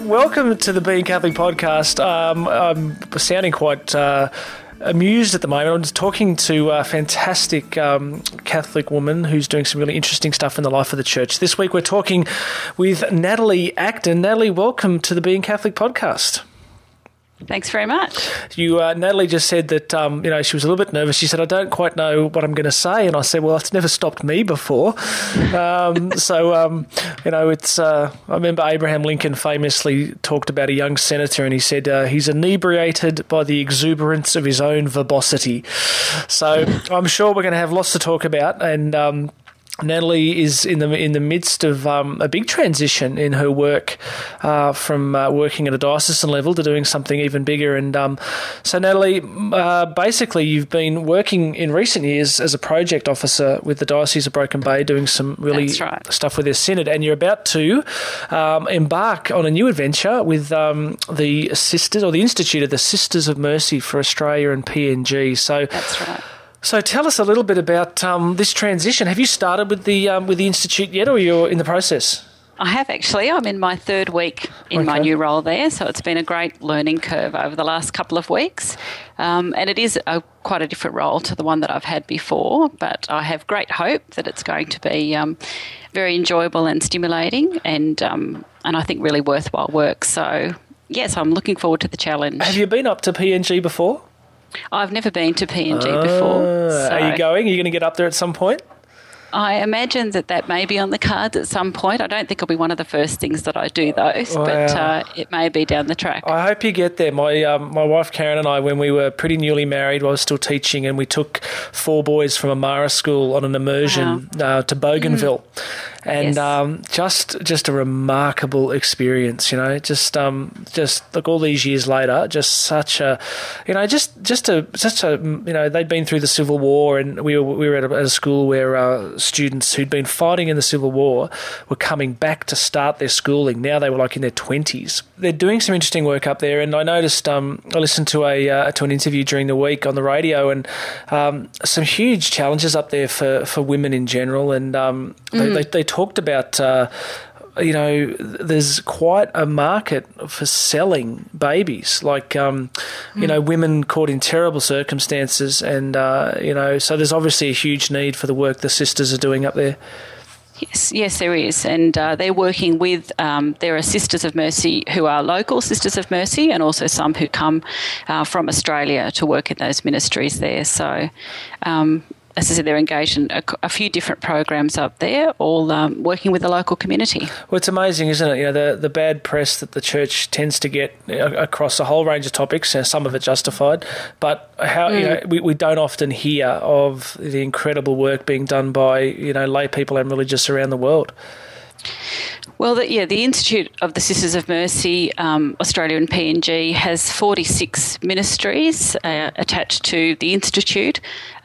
Welcome to the Being Catholic podcast. I'm sounding quite amused at the moment. I'm just talking to a fantastic Catholic woman who's doing some really interesting stuff in the life of the church. This week we're talking with Natalie Acton. Natalie, welcome to the Being Catholic podcast. Thanks very much. Natalie just said that, she was a little bit nervous. She said, I don't quite know what I'm going to say. And I said, well, it's never stopped me before. I remember Abraham Lincoln famously talked about a young senator and he said, he's inebriated by the exuberance of his own verbosity. So I'm sure we're going to have lots to talk about. And Natalie is in the midst of a big transition in her work from working at a diocesan level to doing something even bigger. And so, Natalie, basically you've been working in recent years as a project officer with the Diocese of Broken Bay, doing some really stuff with their synod, and you're about to embark on a new adventure with the Sisters, or the Institute of the Sisters of Mercy for Australia and PNG. So that's right. So tell us a little bit about this transition. Have you started with the Institute yet, or you're in the process? I have actually. I'm in my third week in my new role there, so it's been a great learning curve over the last couple of weeks. And it is quite a different role to the one that I've had before, but I have great hope that it's going to be very enjoyable and stimulating and I think really worthwhile work. So, yes, I'm looking forward to the challenge. Have you been up to PNG before? I've never been to PNG before. So are you going? Are you going to get up there at some point? I imagine that may be on the cards at some point. I don't think it'll be one of the first things that I do, though, but it may be down the track. I hope you get there. My wife Karen and I, when we were pretty newly married, I was still teaching, and we took 4 boys from Amara School on an immersion to Bougainville. And just a remarkable experience, just look, all these years later, just such a, they'd been through the Civil War, and we were at a school where students who'd been fighting in the Civil War were coming back to start their schooling. Now they were like in their 20s. They're doing some interesting work up there, and I noticed I listened to an interview during the week on the radio, and some huge challenges up there for women in general, and they talked about there's quite a market for selling babies, like women caught in terrible circumstances, and so there's obviously a huge need for the work the sisters are doing up there. Yes, there is, and they're working with. There are Sisters of Mercy who are local Sisters of Mercy, and also some who come from Australia to work in those ministries there. So. As I said, they're engaged in a few different programs up there, all working with the local community. Well, it's amazing, isn't it? The bad press that the church tends to get across a whole range of topics, some of it justified, but how we don't often hear of the incredible work being done by lay people and religious around the world. Well, the Institute of the Sisters of Mercy, Australia and PNG, has 46 ministries attached to the Institute,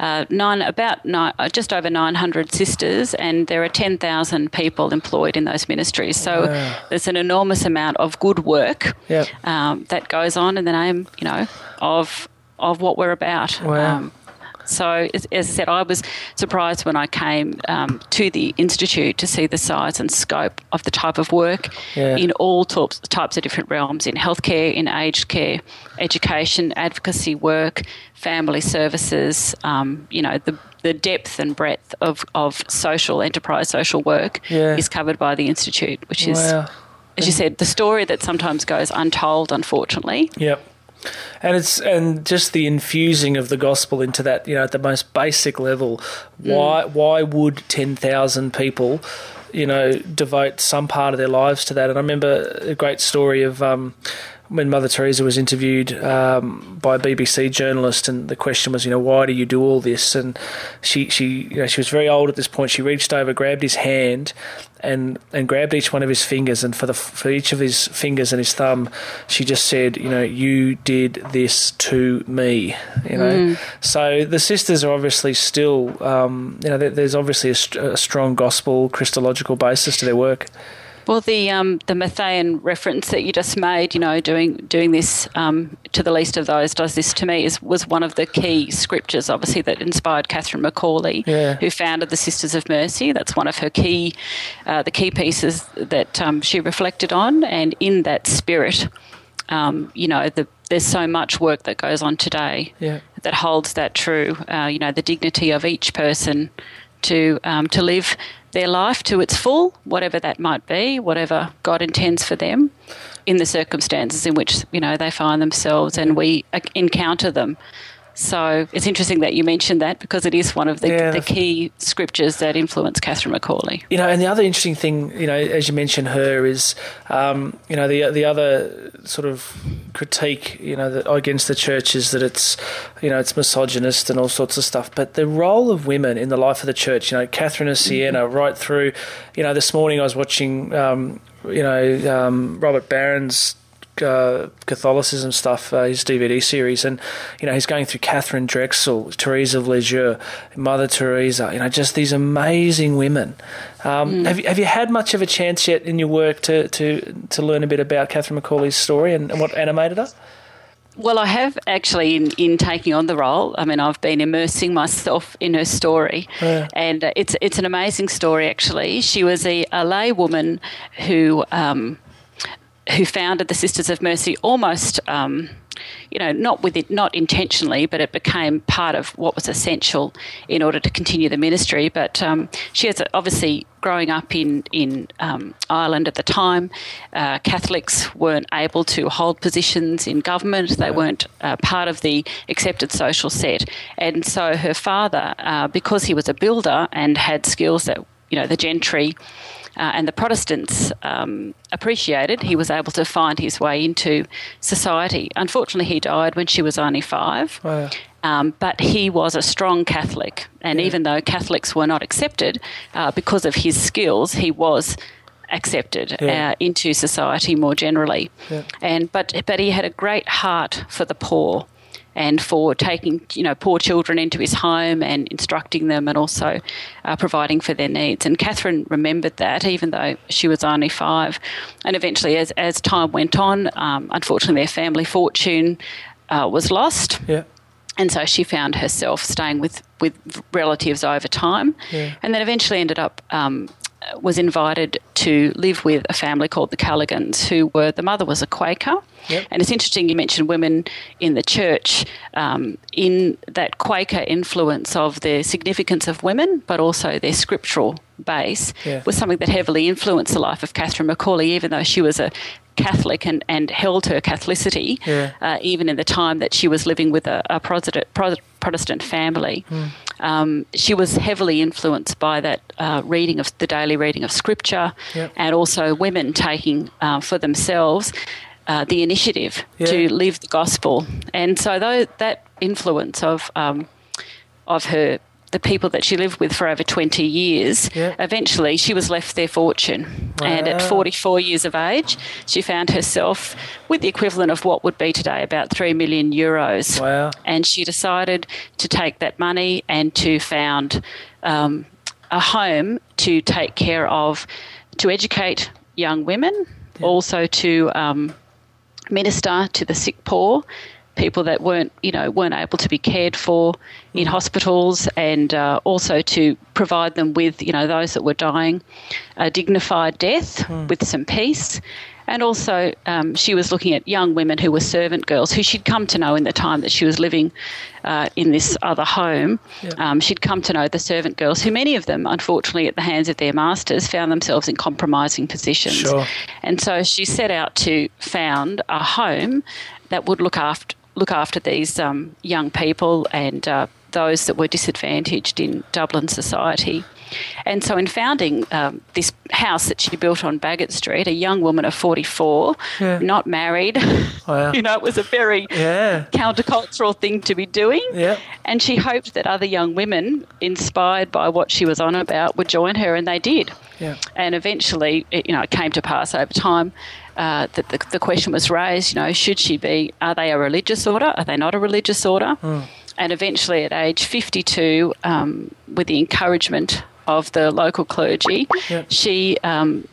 just over 900 sisters, and there are 10,000 people employed in those ministries. So there's an enormous amount of good work that goes on in the name, of what we're about. Wow. So, as I said, I was surprised when I came to the Institute to see the size and scope of the type of work in all types of different realms, in healthcare, in aged care, education, advocacy work, family services, the depth and breadth of social enterprise, social work is covered by the Institute, which is, as you said, the story that sometimes goes untold, unfortunately. Yep. And just the infusing of the gospel into that, at the most basic level. Why would 10,000 people, devote some part of their lives to that? And I remember a great story of when Mother Teresa was interviewed by a BBC journalist, and the question was, why do you do all this? And she was very old at this point. She reached over, grabbed his hand, and grabbed each one of his fingers, and for each of his fingers and his thumb, she just said, you did this to me. So the sisters are obviously still, there's obviously a strong gospel Christological basis to their work. Well, the Matthean reference that you just made, doing this to the least of those does this to me was one of the key scriptures, obviously, that inspired Catherine McAuley, who founded the Sisters of Mercy. That's one of her the key pieces that she reflected on, and in that spirit, there's so much work that goes on today that holds that true. The dignity of each person to live their life to its full, whatever that might be, whatever God intends for them, in the circumstances in which they find themselves, and we encounter them. So it's interesting that you mentioned that, because it is one of the key scriptures that influenced Catherine McAuley. And the other interesting thing, as you mentioned her, is, the other sort of critique, against the church is that it's, it's misogynist and all sorts of stuff. But the role of women in the life of the church, Catherine of Siena, right through, this morning I was watching, Robert Barron's Catholicism stuff, his DVD series, and he's going through Catherine Drexel, Therese of Lisieux, Mother Teresa, just these amazing women. Have you had much of a chance yet in your work to learn a bit about Catherine McAuley's story and what animated her? Well, I have actually in taking on the role. I mean, I've been immersing myself in her story, and it's an amazing story. Actually, she was a lay woman who founded the Sisters of Mercy almost, not intentionally, but it became part of what was essential in order to continue the ministry. But she has obviously, growing up in Ireland at the time, Catholics weren't able to hold positions in government. They weren't part of the accepted social set. And so her father, because he was a builder and had skills that, the gentry and the Protestants appreciated, he was able to find his way into society. Unfortunately, he died when she was only 5. Wow. But he was a strong Catholic, and even though Catholics were not accepted, because of his skills, he was accepted into society more generally. Yeah. But he had a great heart for the poor, and for taking, poor children into his home and instructing them, and also providing for their needs. And Catherine remembered that, even though she was only 5. And eventually, as time went on, unfortunately, their family fortune was lost. Yeah. And so she found herself staying with relatives over time, and then eventually ended up was invited to live with a family called the Calligans, the mother was a Quaker. Yep. And it's interesting you mentioned women in the church, in that Quaker influence of the significance of women, but also their scriptural base, was something that heavily influenced the life of Catherine McAuley, even though she was a Catholic and held her Catholicity, even in the time that she was living with a Protestant family. She was heavily influenced by that the daily reading of Scripture, and also women taking for themselves the initiative to live the gospel. And so that influence of her, the people that she lived with for over 20 years, eventually she was left their fortune. Wow. And at 44 years of age, she found herself with the equivalent of what would be today about €3 million. Wow. And she decided to take that money and to found a home to take care of, to educate young women, also to minister to the sick poor, people that weren't able to be cared for in hospitals, and also to provide them with, those that were dying, a dignified death with some peace. And also she was looking at young women who were servant girls, who she'd come to know in the time that she was living in this other home. She'd come to know the servant girls, who many of them, unfortunately, at the hands of their masters, found themselves in compromising positions. Sure. And so she set out to found a home that would look after these young people and those that were disadvantaged in Dublin society. And so in founding this house that she built on Bagot Street, a young woman of 44, not married, wow. It was a very countercultural thing to be doing. Yeah. And she hoped that other young women, inspired by what she was on about, would join her, and they did. Yeah. And eventually, it came to pass over time that the question was raised, should she be, are they a religious order? Are they not a religious order? And eventually at age 52, with the encouragement of the local clergy, she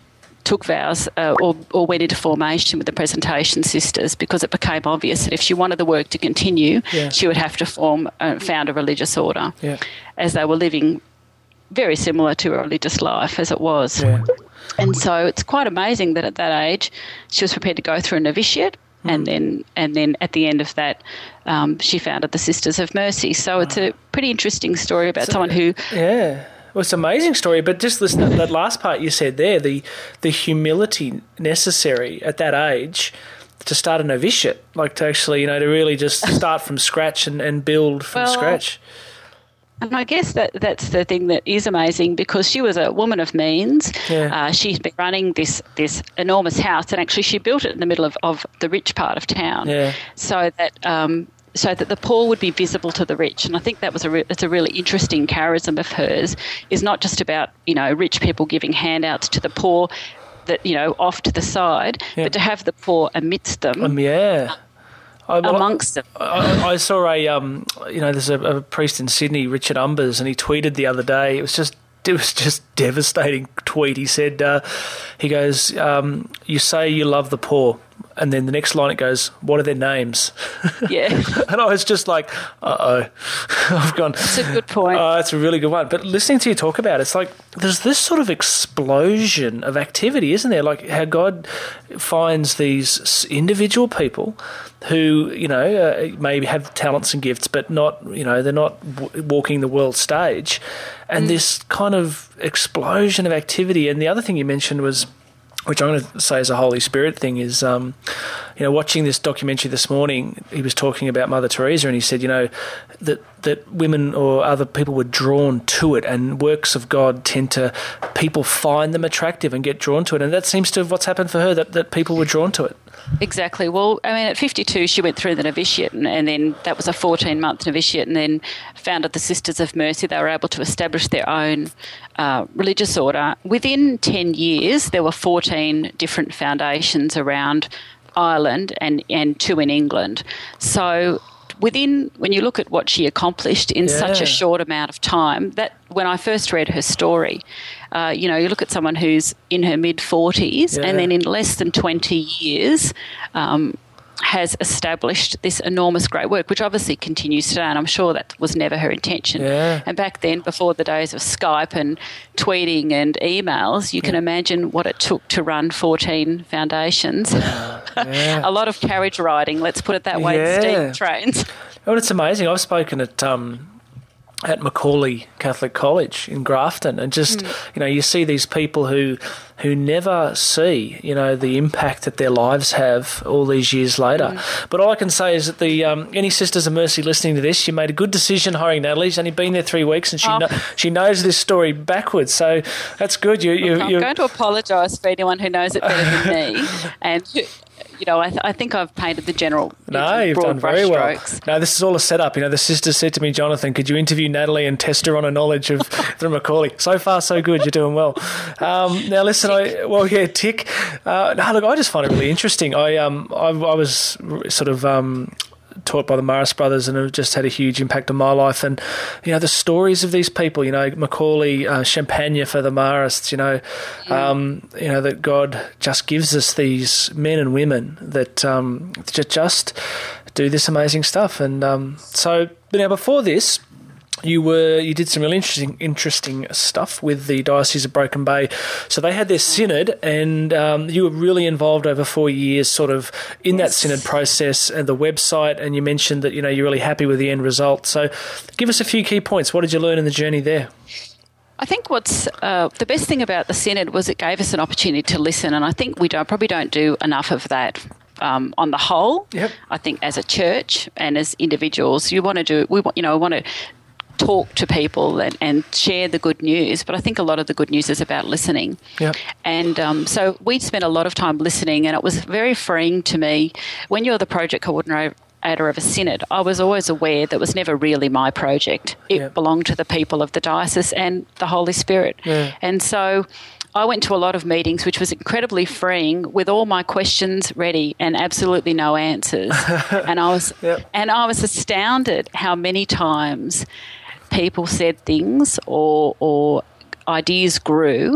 took vows or went into formation with the Presentation Sisters, because it became obvious that if she wanted the work to continue, she would have to found a religious order, as they were living very similar to a religious life as it was. Yeah. And so it's quite amazing that at that age she was prepared to go through a novitiate, and then at the end of that she founded the Sisters of Mercy. So it's a pretty interesting story about someone who... Yeah. Well, it's an amazing story, but just listen to that last part you said there, the humility necessary at that age to start a novitiate, like to actually, to really just start from scratch and build from scratch. And I guess that's the thing that is amazing, because she was a woman of means. Yeah. She's been running this enormous house, and actually she built it in the middle of the rich part of town, so that the poor would be visible to the rich. And I think that was it's a really interesting charism of hers, is not just about, rich people giving handouts to the poor that, off to the side, but to have the poor amidst them. Amongst them. I saw there's a priest in Sydney, Richard Umbers, and he tweeted the other day. It was just devastating tweet. He said, he goes, you say you love the poor, and then the next line it goes, what are their names? Yeah. And I was just like, uh-oh. I've gone... That's a good point. That's a really good one. But listening to you talk about it, it's like there's this sort of explosion of activity, isn't there? Like how God finds these individual people who, maybe have talents and gifts, but not, they're not walking the world stage. And this kind of explosion of activity. And the other thing you mentioned was, which I'm going to say is a Holy Spirit thing, is, watching this documentary this morning, he was talking about Mother Teresa, and he said, that women or other people were drawn to it, and works of God people find them attractive and get drawn to it. And that seems to have what's happened for her, that people were drawn to it. Exactly. Well, I mean, at 52, she went through the novitiate, and then that was a 14-month novitiate, and then founded the Sisters of Mercy. They were able to establish their own religious order. Within 10 years, there were 14 different foundations around Ireland and 2 in England. So when you look at what she accomplished in such a short amount of time, that when I first read her story, you look at someone who's in her mid-40s and then in less than 20 years has established this enormous great work, which obviously continues today, and I'm sure that was never her intention. Yeah. And back then, before the days of Skype and tweeting and emails, you can imagine what it took to run 14 foundations. A lot of carriage riding, let's put it that way, steam trains. Well, it's amazing. I've spoken at Macaulay Catholic College in Grafton, and just you see these people who never see the impact that their lives have all these years later. But all I can say is that any Sisters of Mercy listening to this, you made a good decision hiring Natalie. She's only been there 3 weeks, and she knows this story backwards, so that's good. I'm going to apologise for anyone who knows it better than me, and I think I've painted the general you've done very well. No, this is all a setup. The sisters said to me, Jonathan, could you interview Natalie and test her on a knowledge of the Macaulay? So far, so good. You're doing well. Now, listen, tick. Look, I just find it really interesting. I was sort of taught by the Marist brothers, and have just had a huge impact on my life. And the stories of these people, Macaulay, Champagne for the Marists, that God just gives us these men and women that just do this amazing stuff. And so now before this, you did some really interesting stuff with the Diocese of Broken Bay. So they had their synod, and you were really involved over 4 years sort of in that synod process and the website, and you mentioned that, you're really happy with the end result. So give us a few key points. What did you learn in the journey there? I think what's the best thing about the synod was it gave us an opportunity to listen, and I think we probably don't do enough of that. On the whole, I think as a church and as individuals, we want to talk to people and share the good news, but I think a lot of the good news is about listening. Yep. And so we spent a lot of time listening, and it was very freeing to me. When you're the project coordinator of a synod, I was always aware that was never really my project. It belonged to the people of the diocese and the Holy Spirit. Yeah. And so I went to a lot of meetings, which was incredibly freeing, with all my questions ready and absolutely no answers. And I was astounded how many times people said things or ideas grew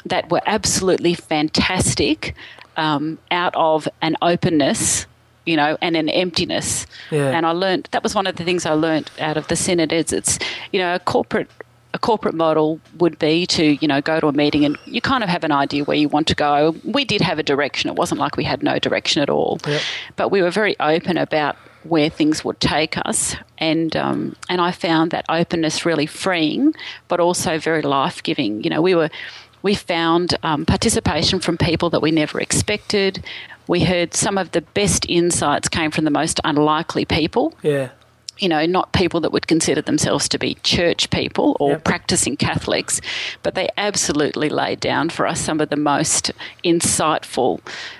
that were absolutely fantastic out of an openness, you know, and an emptiness. Yeah. And I learned, that was one of the things I learned out of the Synod, is it's, you know, a corporate model would be to, you know, go to a meeting and you kind of have an idea where you want to go. We did have a direction. It wasn't like we had no direction at all. Yep. But we were very open about where things would take us, and I found that openness really freeing, but also very life-giving. You know, we found participation from people that we never expected. We heard some of the best insights came from the most unlikely people. Yeah. You know, not people that would consider themselves to be church people or practicing Catholics, but they absolutely laid down for us some of the most insightful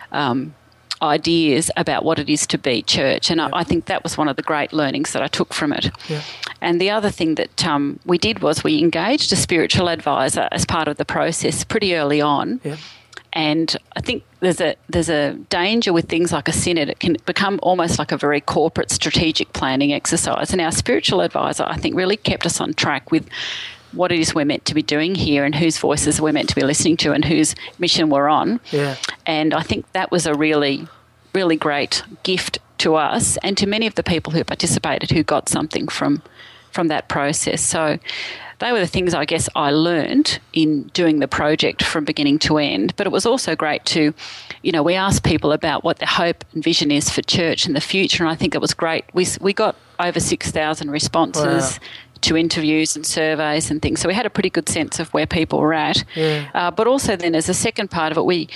ideas about what it is to be church. And I think that was one of the great learnings that I took from it. Yeah. And the other thing that we did was we engaged a spiritual advisor as part of the process pretty early on. Yeah. And I think there's a danger with things like a synod. It can become almost like a very corporate strategic planning exercise. And our spiritual advisor, I think, really kept us on track with what it is we're meant to be doing here and whose voices we're meant to be listening to and whose mission we're on. Yeah. And I think that was a really, really great gift to us and to many of the people who participated who got something from that process. So they were the things, I guess, I learned in doing the project from beginning to end. But it was also great to, you know, we asked people about what their hope and vision is for church in the future, and I think it was great. We got over 6,000 responses to interviews and surveys and things, so we had a pretty good sense of where people were at. Yeah. But also then as a second part of it, we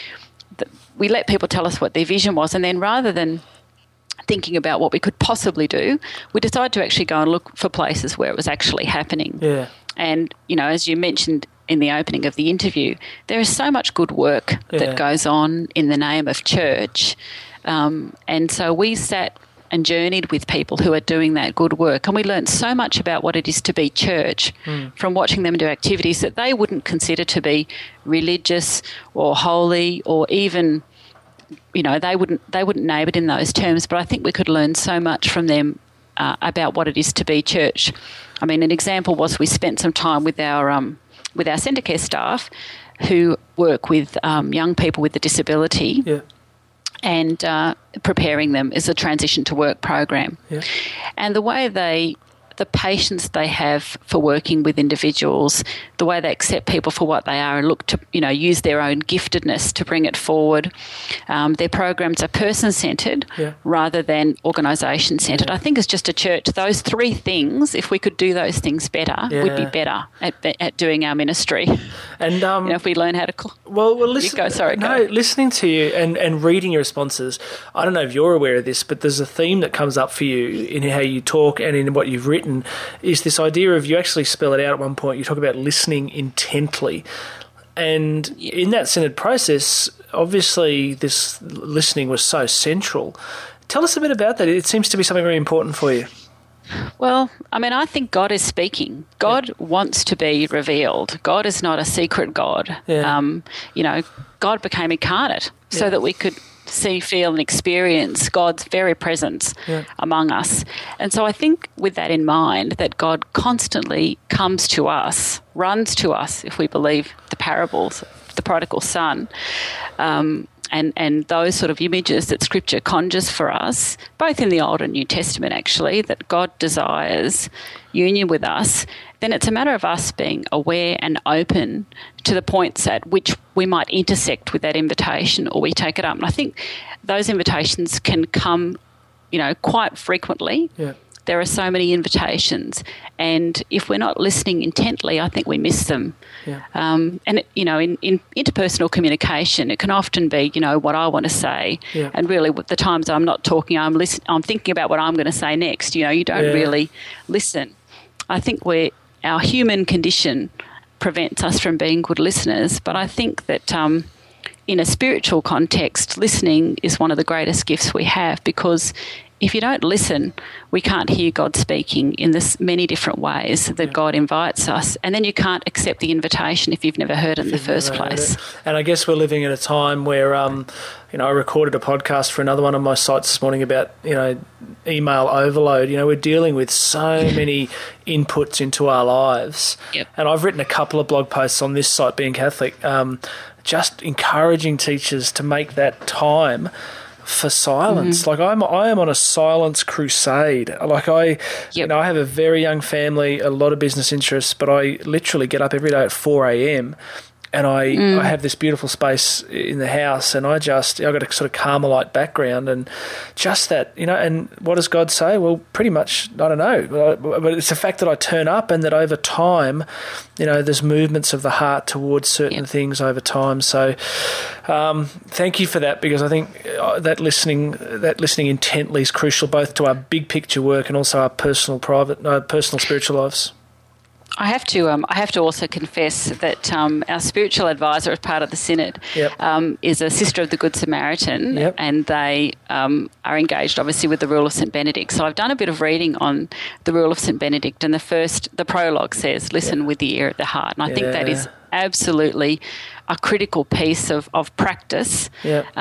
let people tell us what their vision was, and then rather than thinking about what we could possibly do, we decided to actually go and look for places where it was actually happening. Yeah. And, you know, as you mentioned in the opening of the interview, there is so much good work that goes on in the name of church. And so we sat and journeyed with people who are doing that good work, and we learned so much about what it is to be church from watching them do activities that they wouldn't consider to be religious or holy, or even, you know, they wouldn't name it in those terms. But I think we could learn so much from them about what it is to be church. I mean, an example was we spent some time with our centre care staff who work with young people with a disability. Yeah. And preparing them as a transition to work program. Yeah. And the way the patience they have for working with individuals, the way they accept people for what they are and look to, you know, use their own giftedness to bring it forward. Their programs are person-centred rather than organisation-centred. I think as just a church, those three things, if we could do those things better, we'd be better at doing our ministry. And you know, if we learn how to... Listening to you and reading your responses, I don't know if you're aware of this, but there's a theme that comes up for you in how you talk and in what you've written, is this idea of, you actually spell it out at one point, you talk about listening intently. And in that synod process, obviously this listening was so central. Tell us a bit about that. It seems to be something very important for you. Well, I mean, I think God is speaking. God wants to be revealed. God is not a secret God. Yeah. You know, God became incarnate so that we could see, feel and experience God's very presence among us. And so I think with that in mind, that God constantly comes to us, runs to us, if we believe the parables, the prodigal son, and those sort of images that Scripture conjures for us, both in the Old and New Testament actually, that God desires union with us, then it's a matter of us being aware and open to the points at which we might intersect with that invitation or we take it up. And I think those invitations can come, you know, quite frequently. Yeah. There are so many invitations, and if we're not listening intently, I think we miss them. Yeah. And, you know, in interpersonal communication, it can often be, you know, what I want to say, and really the times I'm not talking, I'm thinking about what I'm going to say next. You know, you don't really listen. I think our human condition prevents us from being good listeners, but I think that in a spiritual context, listening is one of the greatest gifts we have, because if you don't listen, we can't hear God speaking in this many different ways that God invites us. And then you can't accept the invitation if you've never heard it in the first place. And I guess we're living at a time where, I recorded a podcast for another one of my sites this morning about, email overload. We're dealing with so many inputs into our lives. Yep. And I've written a couple of blog posts on this site, Being Catholic, just encouraging teachers to make that time for silence. Like I am on a silence crusade. Like I have a very young family, a lot of business interests, but I literally get up every day at 4 a.m. and I have this beautiful space in the house, and I've got a sort of Carmelite background, and just that, and what does God say? Well, pretty much, I don't know, but it's the fact that I turn up, and that over time, there's movements of the heart towards certain things over time. So thank you for that, because I think that listening intently is crucial, both to our big picture work and also our personal spiritual lives. I have to also confess that our spiritual advisor, as part of the Synod, is a sister of the Good Samaritan, and they are engaged, obviously, with the Rule of St. Benedict. So I've done a bit of reading on the Rule of St. Benedict, and the prologue says, "Listen with the ear of the heart," and I think that is absolutely a critical piece of practice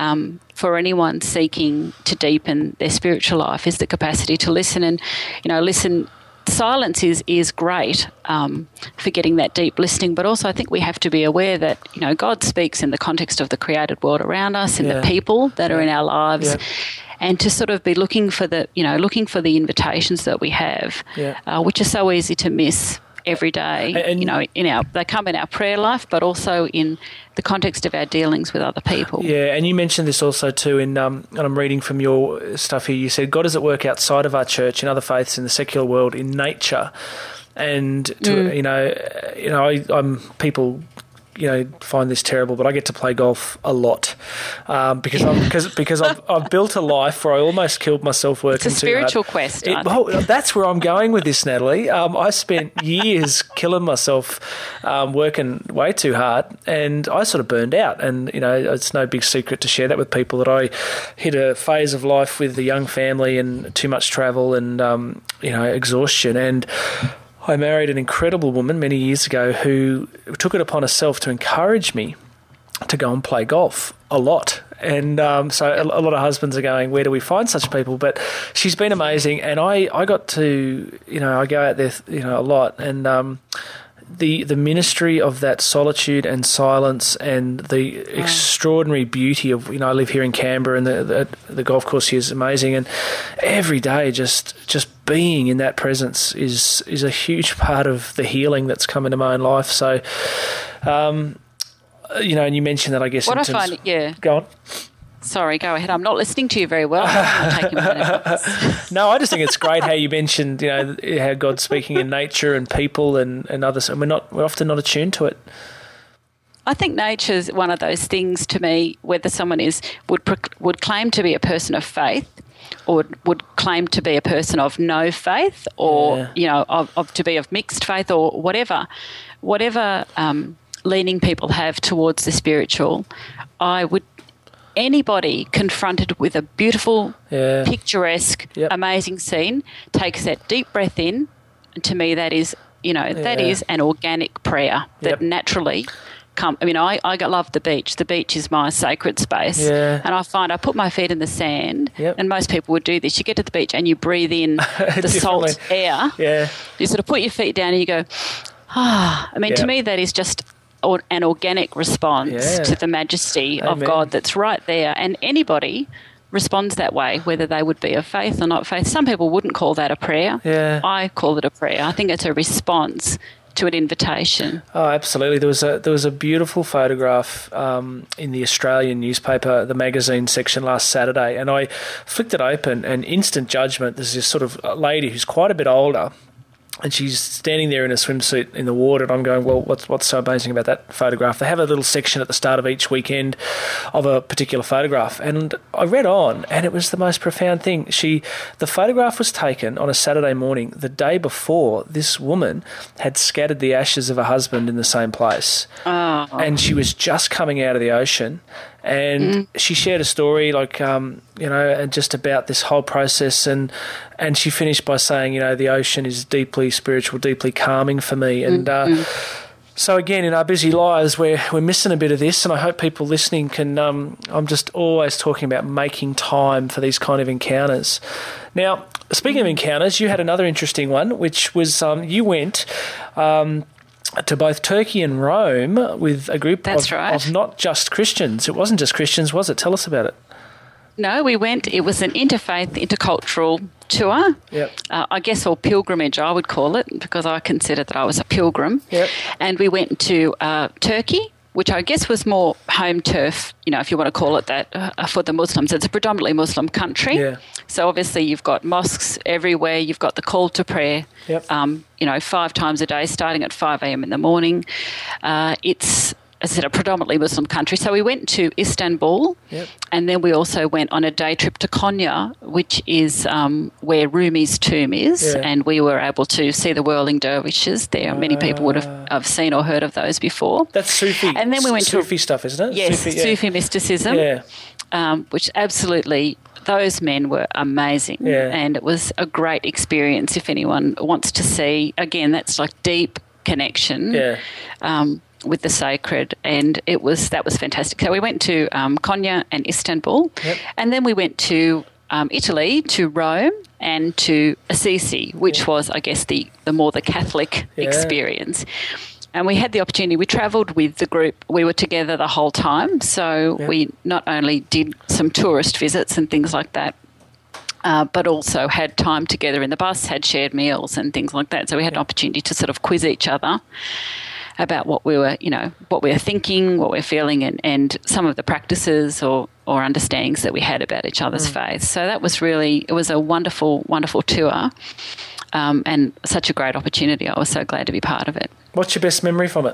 for anyone seeking to deepen their spiritual life, is the capacity to listen and listen. Silence is great for getting that deep listening, but also I think we have to be aware that God speaks in the context of the created world around us and the people that are in our lives, and to sort of be looking for the invitations that we have, which are so easy to miss every day. And they come in our prayer life, but also in the context of our dealings with other people. Yeah, and you mentioned this also too in, and I'm reading from your stuff here, you said God is at work outside of our church, in other faiths, in the secular world, in nature. And, I'm people find this terrible, but I get to play golf a lot because I've built a life where I almost killed myself working too hard. It's a spiritual quest. That's where I'm going with this, Natalie. I spent years killing myself working way too hard, and I sort of burned out. And it's no big secret to share that with people that I hit a phase of life with a young family and too much travel and exhaustion. And I married an incredible woman many years ago who took it upon herself to encourage me to go and play golf a lot. And so a lot of husbands are going, where do we find such people? But she's been amazing. And I got to, I go out there, a lot. And the ministry of that solitude and silence and the extraordinary beauty of, I live here in Canberra, and the golf course here is amazing. And every day just being in that presence is a huge part of the healing that's come into my own life. So, and you mentioned that, I guess. What I find, Go on. Sorry, go ahead. I'm not listening to you very well. I'm not taking minutes. No, I just think it's great how you mentioned, how God's speaking in nature and people and others, and we're often not attuned to it. I think nature's one of those things, to me, whether someone would claim to be a person of faith, or would claim to be a person of no faith, or of to be of mixed faith, or whatever leaning people have towards the spiritual. Anybody confronted with a beautiful, picturesque, amazing scene takes that deep breath in, and to me that is is an organic prayer that naturally come. I mean, I love the beach. The beach is my sacred space. Yeah. And I find I put my feet in the sand, and most people would do this. You get to the beach and you breathe in the salt air. Yeah. You sort of put your feet down and you go, I mean, to me that is just an organic response to the majesty of God that's right there. And anybody responds that way, whether they would be of faith or not faith. Some people wouldn't call that a prayer. Yeah. I call it a prayer. I think it's a response to an invitation. Oh, absolutely. There was a beautiful photograph in the Australian newspaper, the magazine section, last Saturday, and I flicked it open, and instant judgment. There's this sort of lady who's quite a bit older, and she's standing there in a swimsuit in the water, and I'm going, well, what's so amazing about that photograph? They have a little section at the start of each weekend of a particular photograph, and I read on, and it was the most profound thing. The photograph was taken on a Saturday morning, the day before this woman had scattered the ashes of her husband in the same place. Oh. And she was just coming out of the ocean, And she shared a story, and just about this whole process, and she finished by saying, the ocean is deeply spiritual, deeply calming for me. And so again, in our busy lives, we're missing a bit of this, and I hope people listening can. I'm just always talking about making time for these kind of encounters. Now, speaking of encounters, you had another interesting one, which was you went to both Turkey and Rome with a group of not just Christians. It wasn't just Christians, was it? Tell us about it. No, we went. It was an interfaith, intercultural tour. Yep. I guess, or pilgrimage, I would call it, because I considered that I was a pilgrim. Yep. And we went to Turkey, which I guess was more home turf, if you want to call it that, for the Muslims. It's a predominantly Muslim country. Yeah. So obviously you've got mosques everywhere. You've got the call to prayer, 5 times a day, starting at 5 a.m. in the morning. It's, as I said, a predominantly Muslim country. So we went to Istanbul, and then we also went on a day trip to Konya, which is where Rumi's tomb is, and we were able to see the whirling dervishes there. Many people would have seen or heard of those before. That's Sufi. And then we went Sufi stuff, isn't it? Yes, Sufi mysticism, which absolutely... Those men were amazing, and it was a great experience. If anyone wants to see, again, that's like deep connection with the sacred, and that was fantastic. So we went to Konya and Istanbul, and then we went to Italy, to Rome, and to Assisi, which was, I guess, the more the Catholic experience. And we had the opportunity, we travelled with the group, we were together the whole time, so we not only did some tourist visits and things like that, but also had time together in the bus, had shared meals and things like that. So we had an opportunity to sort of quiz each other about what we were thinking, what we were feeling, and some of the practices or understandings that we had about each other's faith. So that was it was a wonderful, wonderful tour. And such a great opportunity. I was so glad to be part of it. What's your best memory from it?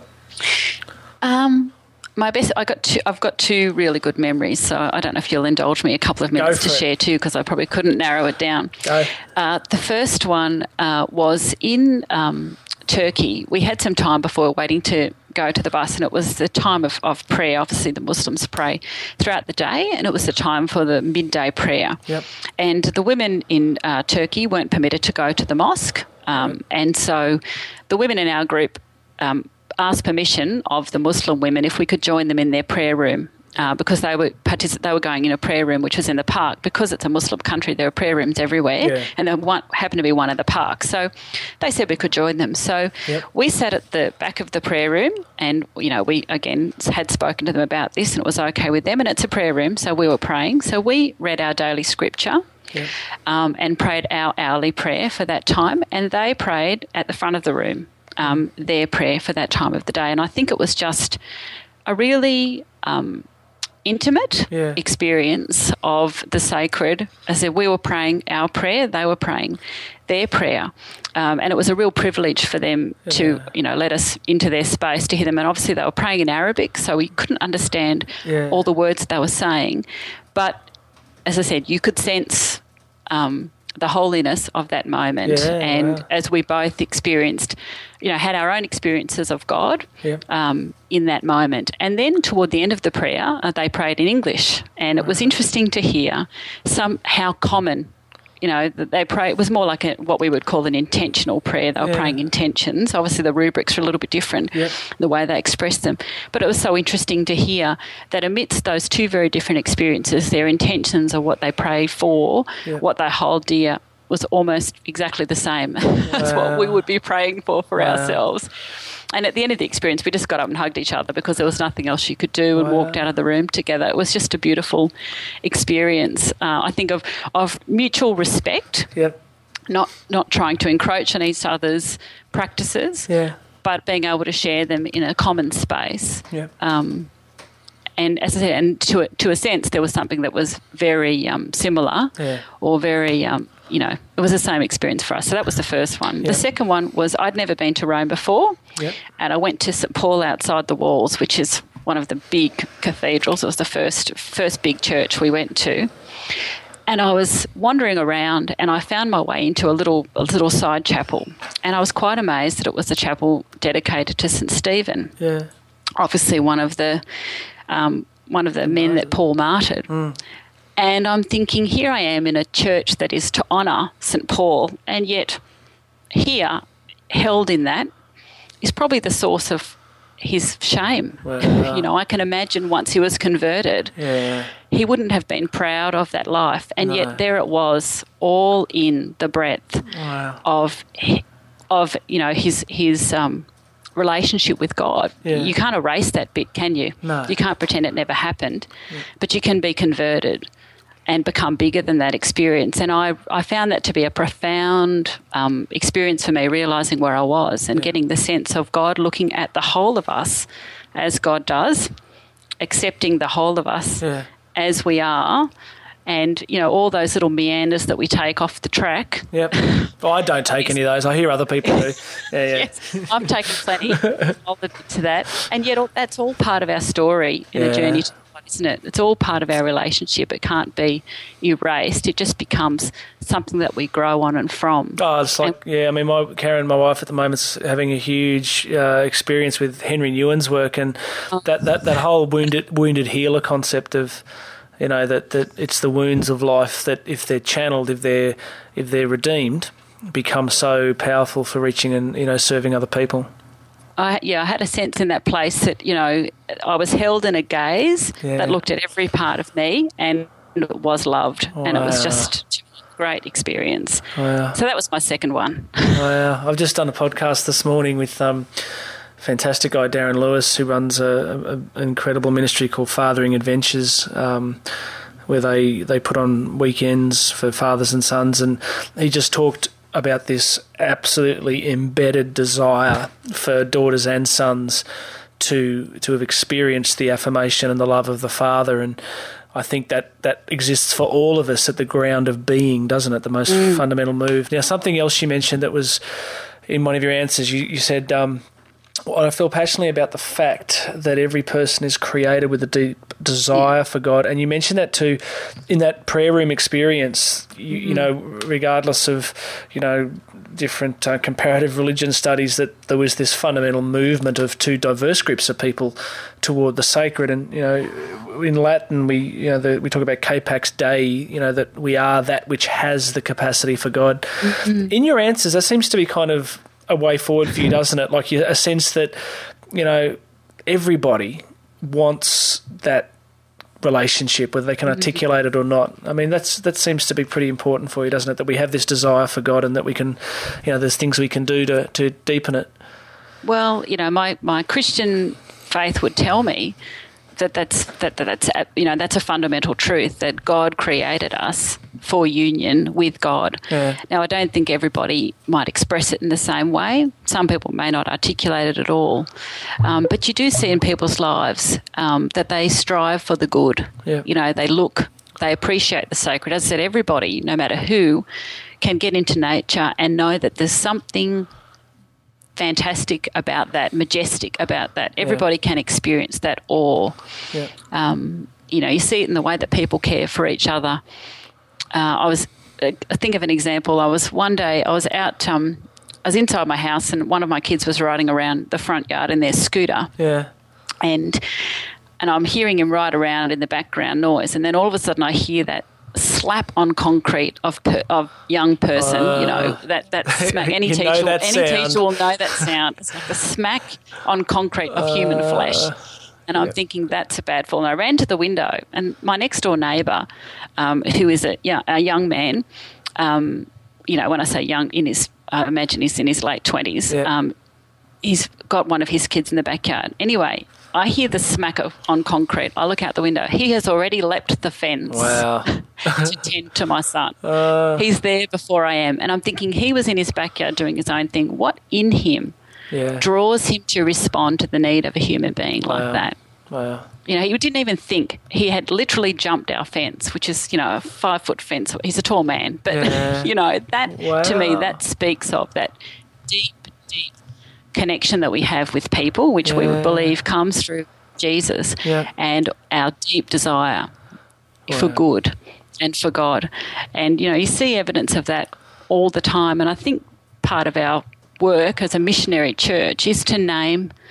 I've got two really good memories, so I don't know if you'll indulge me a couple of minutes to share too, because I probably couldn't narrow it down. Go. The first one was in Turkey. We had some time before waiting to go to the bus, and it was the time of prayer. Obviously, the Muslims pray throughout the day, and it was the time for the midday prayer. Yep. And the women in Turkey weren't permitted to go to the mosque, and so the women in our group asked permission of the Muslim women if we could join them in their prayer room. Because they were going in a prayer room which was in the park. Because it's a Muslim country, there are prayer rooms everywhere, and there happened to be one in the park. So they said we could join them. So we sat at the back of the prayer room, and we again had spoken to them about this, and it was okay with them. And it's a prayer room, so we were praying. So we read our daily scripture. And prayed our hourly prayer for that time, and they prayed at the front of the room their prayer for that time of the day. And I think it was just a really intimate experience of the sacred. As I said, we were praying our prayer, they were praying their prayer, and it was a real privilege for them to let us into their space to hear them. And obviously they were praying in Arabic, so we couldn't understand all the words that they were saying, but as I said, you could sense the holiness of that moment. As we both experienced, had our own experiences of God in that moment. And then toward the end of the prayer, they prayed in English. And it was interesting to hear how common, that they pray. It was more like what we would call an intentional prayer. They were praying intentions. Obviously, the rubrics are a little bit different, the way they expressed them. But it was so interesting to hear that amidst those two very different experiences, their intentions of what they pray for, what they hold dear, was almost exactly the same as what we would be praying for ourselves. And at the end of the experience, we just got up and hugged each other because there was nothing else you could do, and walked out of the room together. It was just a beautiful experience, I think, of mutual respect, not trying to encroach on each other's practices, but being able to share them in a common space. And as I said, and to a sense, there was something that was very similar or very... it was the same experience for us. So that was the first one. The second one was I'd never been to Rome before, and I went to St Paul outside the walls, which is one of the big cathedrals. It was the first big church we went to. And I was wandering around, and I found my way into a little side chapel. And I was quite amazed that it was a chapel dedicated to St Stephen. Obviously one of one of the men that Paul martyred. And I'm thinking, here I am in a church that is to honour St. Paul, and yet here, held in that, is probably the source of his shame. Wow. You know, I can imagine once he was converted, he wouldn't have been proud of that life, and yet there it was, all in the breadth of you know, his relationship with God. You can't erase that bit, can you? No. You can't pretend it never happened, but you can be converted and become bigger than that experience. And I found that to be a profound experience for me, realising where I was and getting the sense of God looking at the whole of us as God does, accepting the whole of us as we are, and, you know, all those little meanders that we take off the track. Yep. Well, I don't take any of those. I hear other people do. Yes, I'm taking plenty. I'll admit to that. And yet that's all part of our story in the journey to God, isn't it? It's all part of our relationship. It can't be erased. It just becomes something that we grow on and from. Oh, it's like, I mean, Karen, my wife at the moment, is having a huge experience with Henry Nguyen's work, and that whole wounded healer concept of, you know, that it's the wounds of life that, if they're channeled, if they're redeemed, become so powerful for reaching and, you know, serving other people. I had a sense in that place that, you know, I was held in a gaze that looked at every part of me and was loved, and it was just a great experience. Wow. So that was my second one. Wow. I've just done a podcast this morning with fantastic guy Darren Lewis, who runs an incredible ministry called Fathering Adventures, where they put on weekends for fathers and sons, and he just talked about this absolutely embedded desire for daughters and sons to have experienced the affirmation and the love of the Father. And I think that exists for all of us at the ground of being, doesn't it? The most fundamental move. Now, something else you mentioned that was in one of your answers, you said, I feel passionately about the fact that every person is created with a deep desire for God. And you mentioned that too in that prayer room experience, you know, regardless of, you know, different comparative religion studies, that there was this fundamental movement of two diverse groups of people toward the sacred. And, you know, in Latin, we talk about capax Dei, you know, that we are that which has the capacity for God. In your answers, that seems to be kind of a way forward for you, doesn't it? Like a sense that, you know, everybody wants that relationship, whether they can articulate it or not. I mean, that seems to be pretty important for you, doesn't it? That we have this desire for God, and that we can, you know, there's things we can do to deepen it. Well, you know, my Christian faith would tell me that's you know, that's a fundamental truth, that God created us for union with God. Now, I don't think everybody might express it in the same way. Some people may not articulate it at all, but you do see in people's lives that they strive for the good. You know, they appreciate the sacred. As I said, everybody, no matter who, can get into nature and know that there's something fantastic about that, majestic about that. Everybody can experience that awe. You know, you see it in the way that people care for each other. I think of an example. One day I was out, I was inside my house, and one of my kids was riding around the front yard in their scooter. And I'm hearing him ride around in the background noise, and then all of a sudden I hear that slap on concrete of young person, you know, that smack. Any teacher will know that sound. It's like the smack on concrete of human flesh. And I'm thinking, that's a bad fall. And I ran to the window, and my next door neighbour, who is a young man, you know, when I say young, I imagine he's in his late 20s. He's got one of his kids in the backyard. Anyway, I hear the smack on concrete. I look out the window. He has already leapt the fence to tend to my son. He's there before I am. And I'm thinking, he was in his backyard doing his own thing. What in him draws him to respond to the need of a human being like that? You know, he didn't even think. He had literally jumped our fence, which is, you know, a 5-foot fence. He's a tall man. But, you know, that to me, that speaks of that deep connection that we have with people, which we believe comes through Jesus, and our deep desire for good and for God. And, you know, you see evidence of that all the time. And I think part of our work as a missionary church is to name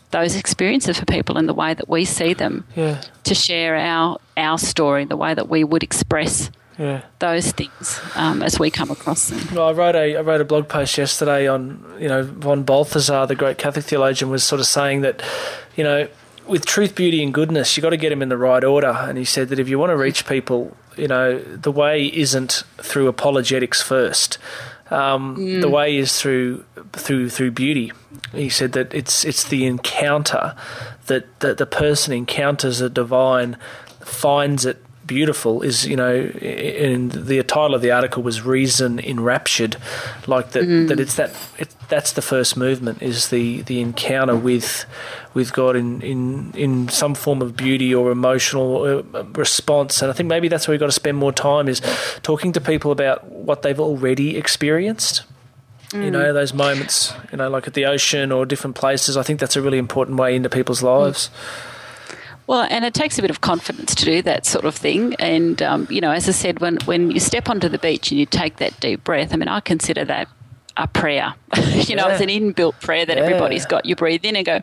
those experiences for people in the way that we see them, to share our story, the way that we would express those things as we come across them. Well, I wrote a blog post yesterday on, von Balthasar, the great Catholic theologian, was sort of saying that, with truth, beauty and goodness, you got to get them in the right order. And he said that if you want to reach people, the way isn't through apologetics first. The way is through beauty. He said that it's the encounter that the person encounters the divine, finds it beautiful, is, and the title of the article was Reason Enraptured, like that. That that's the first movement, is the encounter with God in some form of beauty or emotional response. And I think maybe that's where we've got to spend more time, is talking to people about what they've already experienced. Those moments, like at the ocean or different places. I think that's a really important way into people's lives. Well, and it takes a bit of confidence to do that sort of thing. And, as I said, when you step onto the beach and you take that deep breath, I consider that a prayer. It's an inbuilt prayer that everybody's got. You breathe in and go,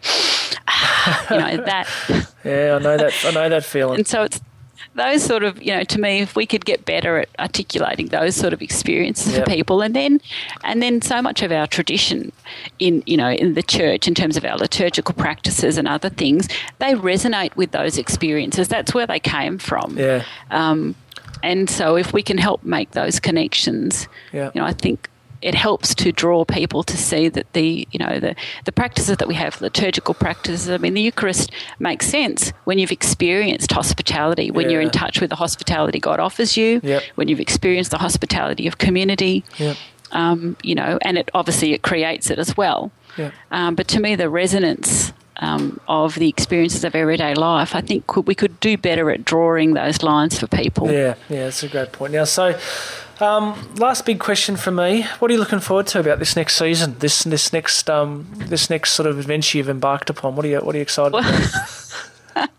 that. Yeah, I know that feeling. And so it's those sort of, to me, if we could get better at articulating those sort of experiences for people, and then so much of our tradition in the church, in terms of our liturgical practices and other things, they resonate with those experiences. That's where they came from. Yeah. And so if we can help make those connections, I think it helps to draw people to see that the practices that we have, liturgical practices. The Eucharist makes sense when you've experienced hospitality, when you're in touch with the hospitality God offers you, when you've experienced the hospitality of community, and it creates it as well. But to me, the resonance of the experiences of everyday life, I think we could do better at drawing those lines for people. Yeah, that's a great point. Now, so last big question for me: what are you looking forward to about this next season? This next sort of adventure you've embarked upon. What are you excited about?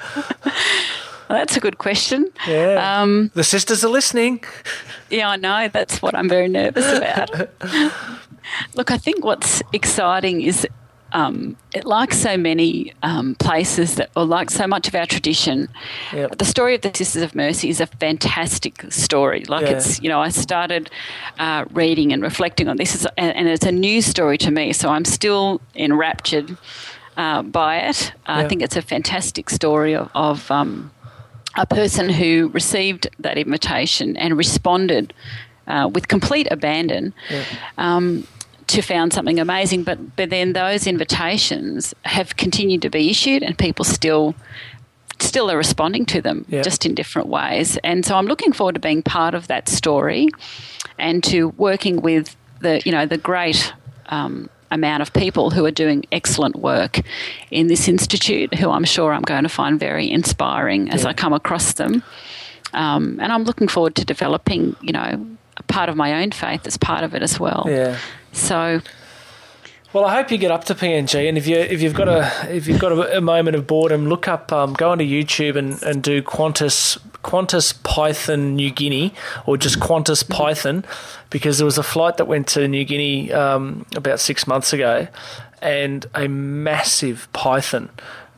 Well, that's a good question. Yeah. The sisters are listening. Yeah, I know. That's what I'm very nervous about. Look, I think what's exciting is like so many places or like so much of our tradition, the story of the Sisters of Mercy is a fantastic story. It's, I started reading and reflecting on this, and it's a new story to me, so I'm still enraptured by it. I think it's a fantastic story of a person who received that invitation and responded with complete abandon. To found something amazing, but then those invitations have continued to be issued, and people still are responding to them, just in different ways. And so I'm looking forward to being part of that story, and to working with the great amount of people who are doing excellent work in this institute, who I'm sure I'm going to find very inspiring as I come across them. And I'm looking forward to developing, a part of my own faith as part of it as well. Yeah. So, well, I hope you get up to PNG, and if you've got a moment of boredom, look up, go onto YouTube and do Qantas Python New Guinea, or just Qantas Python, because there was a flight that went to New Guinea about 6 months ago, and a massive python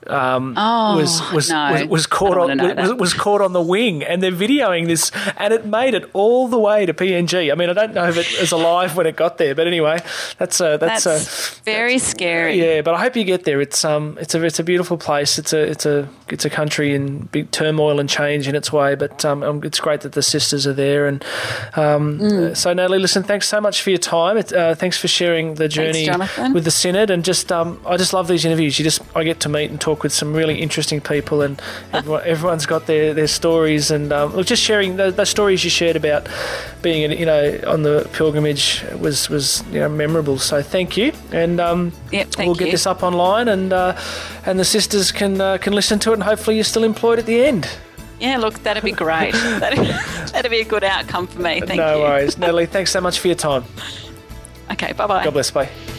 was caught on the wing, and they're videoing this, and it made it all the way to PNG. I don't know if it was alive when it got there, but anyway, that's very scary. Yeah, but I hope you get there. It's a beautiful place. It's a country in big turmoil and change in its way, but it's great that the sisters are there. And so, Natalie, listen, thanks so much for your time. Thanks for sharing the journey with the Synod, and I just love these interviews. I get to meet and talk with some really interesting people, and everyone's got their stories, and just sharing the stories you shared about being on the pilgrimage was memorable. So thank you, and we'll get this up online, and the sisters can listen to it, and hopefully you're still employed at the end. Yeah, look, that'd be great. That'd be a good outcome for me. Thank you. No worries, Natalie. Thanks so much for your time. Okay, bye-bye. God bless. Bye.